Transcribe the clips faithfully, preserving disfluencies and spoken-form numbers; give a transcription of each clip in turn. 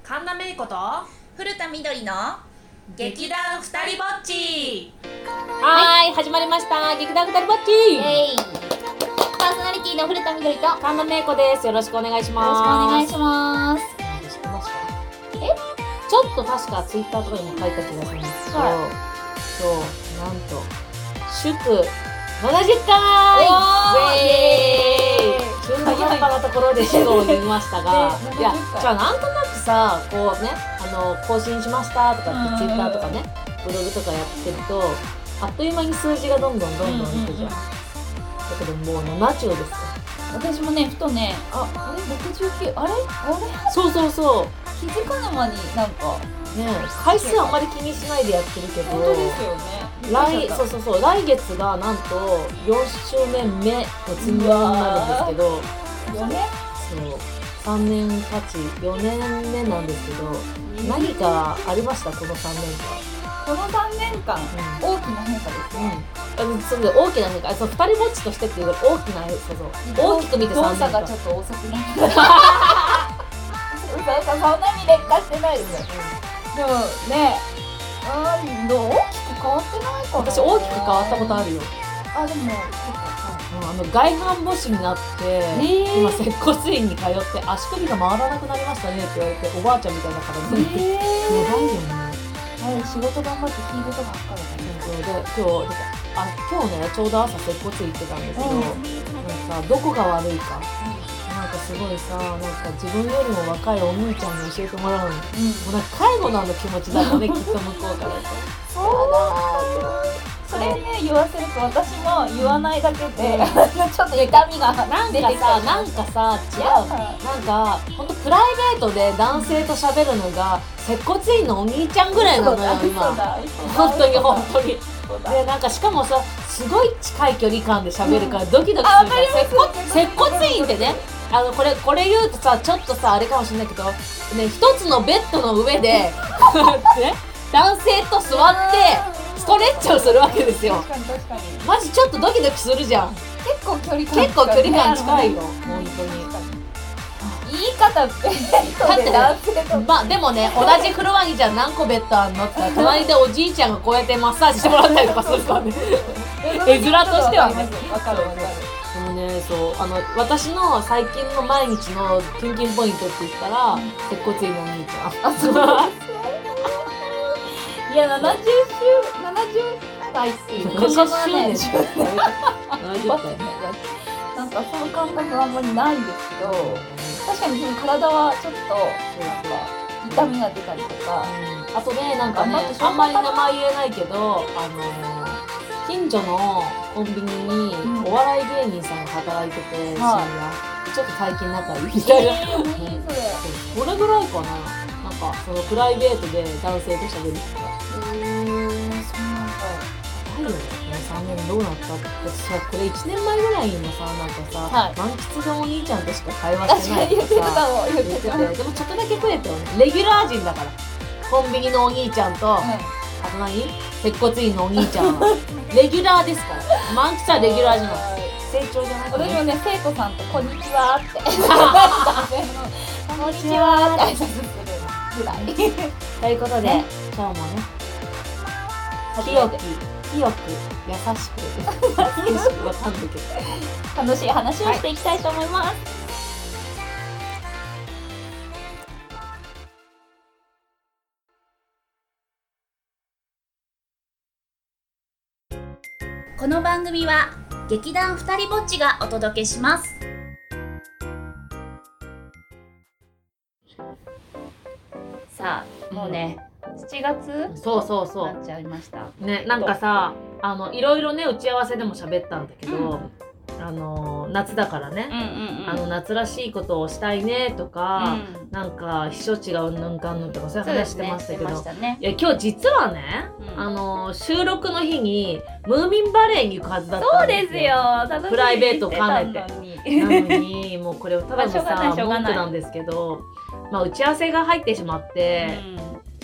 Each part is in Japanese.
神田芽衣子と古田みどりの劇団ふたりぼっち。 はい、始まりました劇団ふたりぼっち。 イエイ。パーソナリティの古田みどりと神田芽衣子です。よろしくお願いします。 よろしくお願いします。 知ってました？ え？ ちょっと確かツイッターとかにも書いた気がするんですけど、 はそう、なんと祝ななじゅっかいおーイエーイ。中途半端なところで祝を言いましたが、 ねいや、 ななじゅっかいじゃあなんとなくさ、こうね、あの更新しましたとかってツイッターとかね、ブログとかやってると、あっという間に数字がどんどんどんどんいくじゃん。だけどもうななじゅうですよ。 私もねふとねああれろくじゅうきゅうあれあれそうそうそう。 気づかぬ間になんかね、回数あんまり気にしないでやってるけど、 本当ですよね。 来そうそうそう来月がなんとよんしゅうねんめ突入になるんですけど、 よねそうさんねん経ちよねんめなんですけど、何かありましたこのさんねんこのさんねんかん、 うん大きな変化ですね。 かん。うん。それで大きな変化、そうふたりぼっちとしてっていうより大きなそうそう大きく見てさんねんかん。 動作がちょっと遅くなったそうそうそんなに劣化してないですよ。でもねうんどう大きく変わってないかな。 私大きく変わったことあるよ。 あでも結うんあの外反母趾になって、 ー今接骨院に通って足首が回らなくなりましたねって言われて、おばあちゃんみたいな体になって、 構やばいよね。 はい仕事頑張って聞いてたばっかりだね。 そうで今日あ今日ねちょうど朝接骨院行ってたんですけど、 うんなんかどこが悪いか、なんかすごいさ、なんか自分よりも若いお兄ちゃんに教えてもらうの、もうなんか介護なんの気持ちだよねきっと向こうからと。 それね言わせると私も言わないだけで、ちょっと痛みがなん出てきたかさ、なんかさ、違う。なんか、ほんとプライベートで男性と喋るのが、接骨院のお兄ちゃんぐらいなのよ、今。本当に本当に。で、なんかしかもさ、すごい近い距離感で喋るからドキドキするから、接骨接骨院ってね、あの、これ、これ言うとさ、ちょっとさ、あれかもしれないけど、ね、一つのベッドの上で、ね、男性と座って、ストレッチをするわけですよ。 確かに確かにマジちょっとドキドキするじゃん。 結構距離感結構距離感近いよ、 あ本当に。 の言い方ってだってね男性とまあでもね、同じフロアにじゃあ何個ベッドあんのって言ったら、隣でおじいちゃんがこうやってマッサージしてもらったりとかするからね。絵面としてはね。 わかるわかる。 でもね、そうあの私の最近の毎日のキュンキュンポイントって言ったら、 うん接骨院のお兄ちゃん。 あそういやななじゅっしゅうななじゅっかいっていうななじゅっしゅうねんねななじゅっかいなんかその感覚はあんまりないんですけど、確かにその体はちょっとなんか痛みが出たりとか、 あとね、なんかね、あんまり名前言えないけど、あのー、近所のコンビニにお笑い芸人さんが働いてて、深夜、ちょっと最近仲いいみたいな。 えー、何それ。 これぐらいかな。なんかそのプライベートで男性と喋る人が。 えー、そうなんだ。 ないよね。このさんねんどうなったってさ、これいちねんまえぐらいのさ、なんかさ、 はい満喫でお兄ちゃんとしか会話してない確かに言ってたとかさ、 もん言ってた。 言ってて、でもちょっとだけ増えたよね。レギュラー陣だから。コンビニのお兄ちゃんと、あと何接骨院のお兄ちゃんはレギュラーですから。満喫はレギュラーじゃない。成長じゃないか私もね、生徒さんとこんにちはってこんにちはって挨拶するぐらい。 ということで、今日もね、清き、清く、優しく、美しくわかんないけど、 楽しい話をしていきたいと思います。この番組は劇団ふたりぼっちがお届けします。さあ、もうね、しちがつそうそうそなっちゃいました。 う。ね、なんかさ、あの、いろいろね、打ち合わせでも喋ったんだけど、 うんあの、夏だからね、 うんうんあの、夏らしいことをしたいねとか、 うんなんか、避暑地がうんぬんかんぬんとかそういう話してましたけど、 そうですね、してましたね。 いや今日実はね、 うんあの収録の日にムーミンバレーに行くはずだったそうんですよ。 ですよ。楽しみプライベートを兼ねてにしてたのになのにもうこれただのまあしょうがないさしょうがない文句なんですけど、まあ打ち合わせが入ってしまって、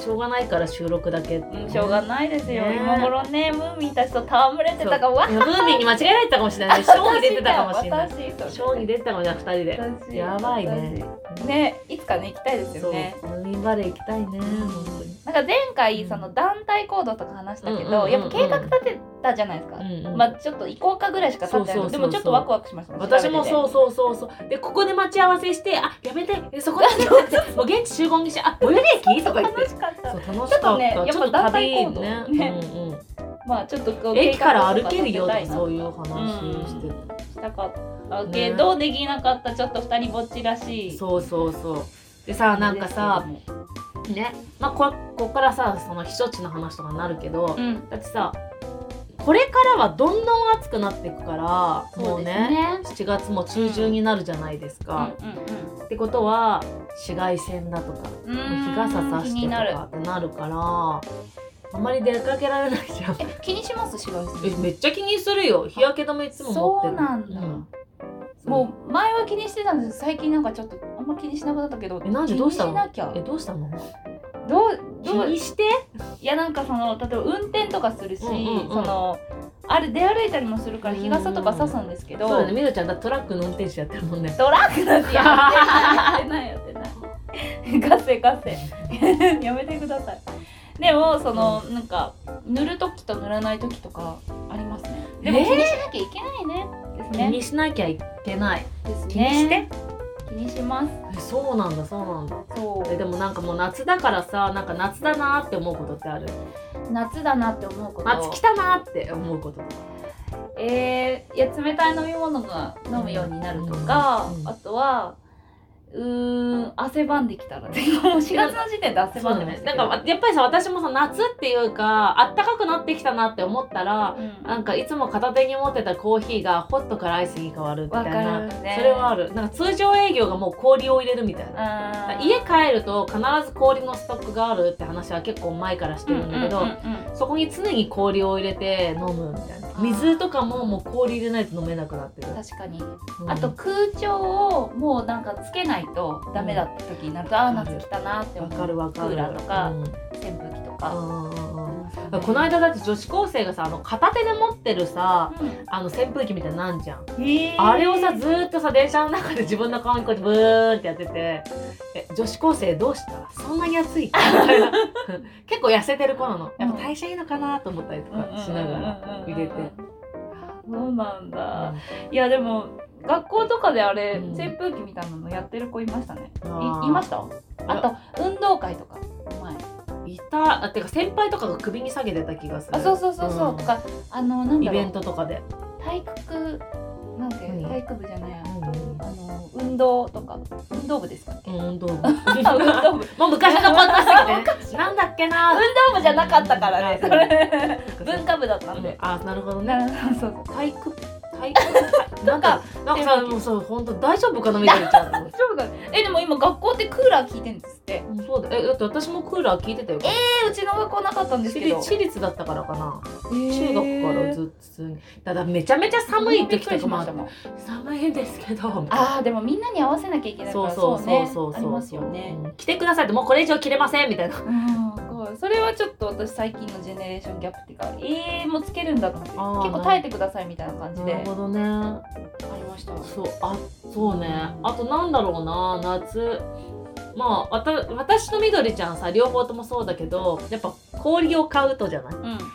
しょうがないから収録だけっていうね、 うん、しょうがないですよ、 ね、 今頃ねムーミンたちと戯れてたかわムーミンに間違えられてたかもしれない。ショーに出てたかもしれない。 私ショーに出てたかもしれない、ふたりで。 私やばいね。 ね、いつかね行きたいですよね。 そう、ムーミンバレー行きたいね、本当に。 なんか前回その団体行動とか話したけど、 うんうんうんうん、 やっぱ計画立てたじゃないですか、うんうん、まあちょっと行こうかぐらいしか立ってないのでもちょっとワクワクしましたね。 私もそうそうそうそう。でここで待ち合わせして、あやめて、えそこでもう現地集合にして、あ最寄り駅とか言って、 楽しかった。 そう楽しかった。 ちょっとね、やっぱ団体行動ね、 ね、 うんうん、 まあちょっとこう駅から歩けるよとかそういう話してる、うん、したかったけど、ね、できなかった。ちょっと二人ぼっちらしい。 そうそうそう。でさ、なんかさね、まあこここからさその避暑地の話とかになるけど、うん、だってさこれからはどんどん暑くなっていくから、もうねしちがつも中旬になるじゃないですか、うんうんうんうん、ってことは紫外線だとか日傘さしてとかってなるからあんまり出かけられないじゃん。 え気にします紫外線？ えめっちゃ気にするよ。日焼け止めいつも持ってる。 そうなんだ、うん、もう前は気にしてたんですけど最近なんかちょっとあんま気にしなくなったけど。 えなんでどうしたの？ 気にしなきゃ。 えどうしたの？ どうどう気にして？ いやなんかその例えば運転とかするし、うんうんうん、そのあれ出歩いたりもするから日傘とか差すんですけど、 そうだね、みどちゃんだトラックの運転手やってるもんね。 トラックなんてやってないやってないやってないガセガセやめてください。でもその、うん、なんか塗る時と塗らない時とかありますね。でも気にしなきゃいけないね、えー、ですね。 気にしなきゃいけないですね。 気にして気にします。 えそうなんだそうなんだ。 そうえでもなんかもう夏だからさ、なんか夏だなって思うことってある？ 夏だなって思うこと、 夏来たなって思うこととか。 えー、いや冷たい飲み物が飲むようになるとか、うんうん、あとはうーん汗ばんできたらもうしがつの時点で汗ばんでますけど、 なんかやっぱりさ私もさ夏っていうかあったかくなってきたなって思ったら、うん、なんかいつも片手に持ってたコーヒーがホットからアイスに変わるみたいな、ね、それはある。なんか通常営業がもう氷を入れるみたいな。家帰ると必ず氷のストックがあるって話は結構前からしてるんだけど、そこに常に氷を入れて飲むみたいな。水とかももう氷入れないと飲めなくなってる。 確かに、うん、あと空調をもうなんかつけないとダメだった時になると、うん、ああ夏来たなって思う。 わかるわかる。 クーラーとか、うん、扇風機とか、うんうん、 この間だって女子高生がさあの片手で持ってるさ、うん、あの扇風機みたいなのなんじゃん。あれをさずーっとさ電車の中で自分の顔にこうやってブーンってやってて、え女子高生どうしたそんなに暑いみたいな結構痩せてる子なの。やっぱ代謝いいのかなと思ったりとかしながら入れて。 そうなんだ、うん、いやでも学校とかであれ、うん、扇風機みたいなのやってる子いましたね。 い, いました。あと運動会とか前いた。あてか先輩とかが首に下げてた気がする。 あそうそうそうそう、うん、とかあのなんだろうイベントとかで体育なんて体育部じゃないや、うん、あの運動とか運動部ですかっけ、 うん、運動部運動部もう昔のことすぎてなんだっけな運動部じゃなかったからねそれ文化部だったんで。 あなるほどね。 そうそう体育体育なんかなんかさもうそう本当大丈夫かなみたいなちゃう。大丈夫か。えでも今学校ってクーラー効いてるんですって。 うん、そうだ。えだって私もクーラー効いてたよ。 えー、うちの学校なかったんですけど。 私立だったからかな。えー、中学からずっと普通に。ただめちゃめちゃ寒い時とかもあっても寒いんですけど。 ああでもみんなに合わせなきゃいけないからそうそうそうそうそう、ね、 ありますよね、 うん。来てくださいってもうこれ以上着れませんみたいな。 うんそれはちょっと私最近のジェネレーションギャップっていうかえーもうつけるんだと思って結構耐えてくださいみたいな感じで。 なるほどね。 ありました。 そうあそうね、うん、あとなんだろうな夏まあわた私とみどりちゃんさ両方ともそうだけどやっぱ氷を買うとじゃない、うん、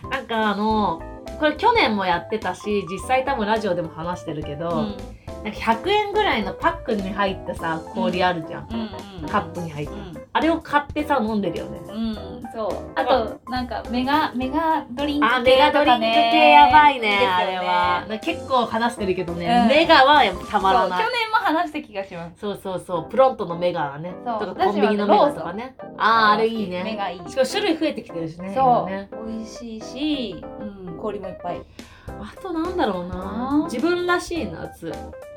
なんかあのこれ去年もやってたし実際多分ラジオでも話してるけど、うん、なんかひゃくえんぐらいのパックに入ったさ氷あるじゃん、うん、カップに入って、うん、あれを買ってさ飲んでるよね。 うんそうあとなんかメガメガドリンク系とかね。 あメガドリンク系やばいね、ねあれは結構話してるけどね、うん、メガはやっぱたまらない。 去年も話した気がします。 そうそうそうプロントのメガはねとかコンビニのメガとかね。あーあれいいね。 メガいい。 しかも種類増えてきてるしね。 そうね美味しいし、うん、氷もいっぱい。 あとなんだろうな自分らしい夏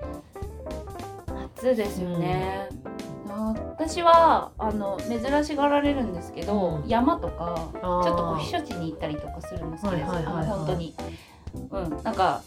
夏ですよね、うん、私はあの珍しがられるんですけど、うん、山とかちょっとこう避暑地に行ったりとかするんですけど、本当に、うん、なんか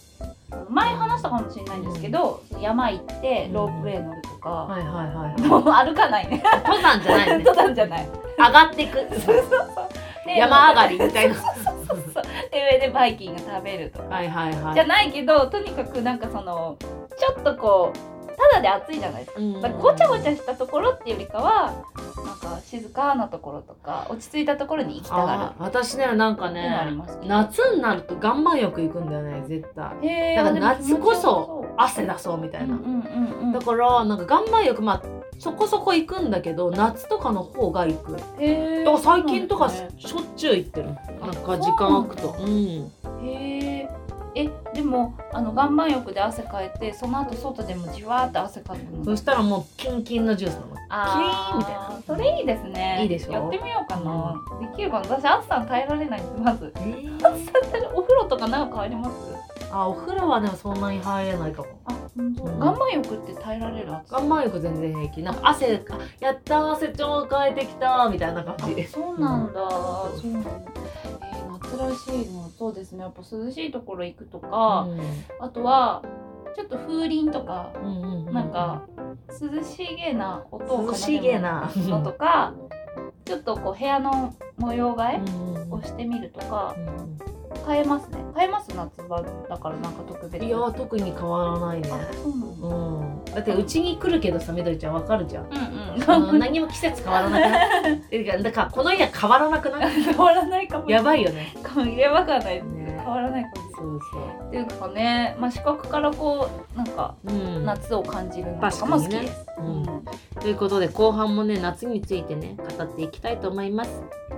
前話したかもしれないんですけど、山行ってロープウェイ乗るとか、 はいはいはい。 もう歩かないね。 登山じゃないね。 登山じゃない。 上がってく。 で山上がりみたいな。 で上でバイキング食べるとか、 はいはいはい。 じゃないけど、とにかくなんかそのちょっとこうただで暑いじゃないですか。 うん、 だからごちゃごちゃしたところっていうよりかはなんか静かなところとか落ち着いたところに行きたがる。 あ、私ねなんかね夏になると岩盤浴行くんだよね絶対。 へだから夏こそ汗出そうみたいな。 うんうんうん、 だからなんか岩盤浴まあそこそこ行くんだけど夏とかの方が行く。 へだから最近とかしね、 ょっちゅう行ってる。なんか時間空くと。うん。 へえ。え、でもあの岩盤浴で汗かいてその後外でもじわーって汗かくの。 そしたらもうキンキンのジュースなの。 あキーンみたいな。 それいいですね。 いいでしょ。 やってみようかな。うん、できるかな。私暑さ耐えられないんですまず。 えー、 暑さってお風呂とか長く入ります？ あ、お風呂はでもそんなに入れないかも。 あ、本当。 うん、 岩盤浴って耐えられる暑さ？ 岩盤浴全然平気。なんか汗かやったー汗超かいてきたーみたいな感じ。 そうなんだ。 うん、 そうなんだ。えー、夏らしいのそうですね。やっぱ涼しいところ行くとか、うん、あとはちょっと風鈴とか、うんうんうん、なんか涼しげな音を奏でるのとか、ちょっとこう部屋の模様替えをしてみるとか。うんうん、変えますね。変えます夏場だからなんか特別。 いや特に変わらないね。 そうなんだ。 うん。だってうちに来るけどさみどりちゃんわかるじゃん。 うんうん。 何も季節変わらなくない。だからこの家変わらなくない。 変わらないかも。 やばいよね。 入れわかんないですね。変わらないかも。 そうそう。 っていうかね、まあ視覚からこうなんか、うん、夏を感じるのとかも好きです。 ね、うん。ということで後半もね夏についてね語っていきたいと思います。